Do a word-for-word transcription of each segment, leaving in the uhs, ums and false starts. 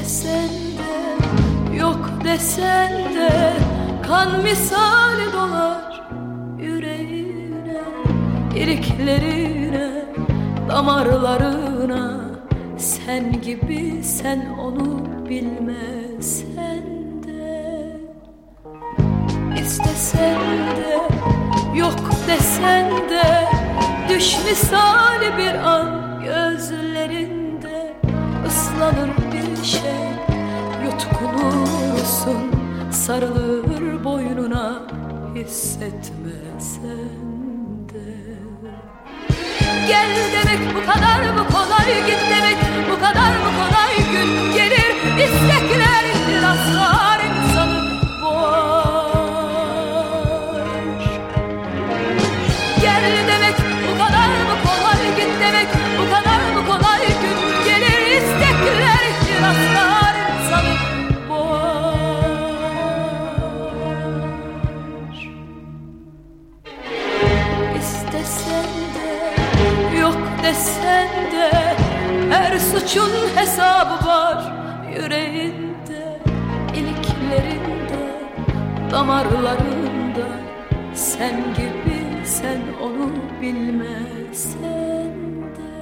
İstesen de yok desen de kan misali dolar yüreğine, iliklerine, damarlarına. Sen gibi sen onu bilmesen de. İstesen de yok desen de düş misali bir an gözlerinde. Islanır bir şey, yutkunursun, sarılır boynuna hissetmesen de. Gel demek bu kadar mı kolay, git demek bu kadar mı kolay. Gün gelir istekler rastlar insanı boğar. Gel demek bu kadar mı kolay, git demek bu kadar mı kolay. Gün gelir istekler rastlar insanı boğar. İstesen de yok desen de her suçun hesabı var yüreğinde, iliklerinde, damarlarında. Sen gibi sen onu bilmesen de.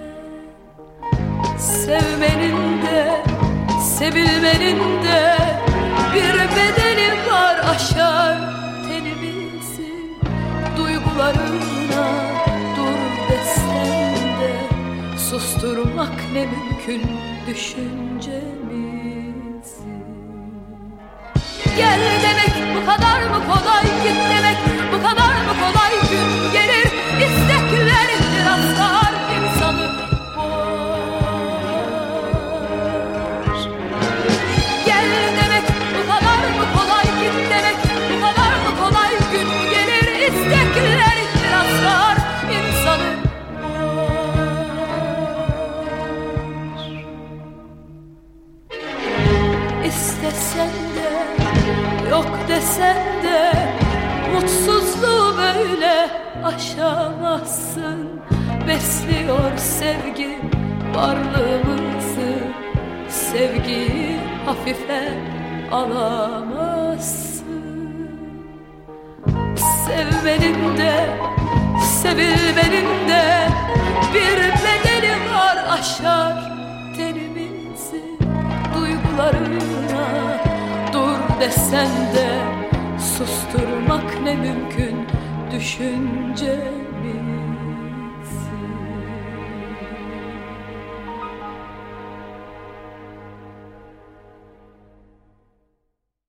Sevmenin de sevilmenin de bir bedeli var, aşar tenimizi. Duygularına dur desen de susturmak ne mümkün düşüncemizi. Gel demek bu kadar mı kolay, git demek bu kadar mı kolay. Gün gelir istekler rastlar insanı boğar. Gel demek bu kadar mı kolay, git demek bu kadar mı kolay. Gün gelir istekler rastlar insanı boğar. İstesen de yok desen de mutsuzluğu böyle aşamazsın. Besliyor sevgi varlığımızı, sevgiyi hafife alamazsın. Sevmenin de sevilmenin de bir bedeli var, aşar tenimizi. Duygularına dur desen de susturmak ne mümkün düşüncemizi.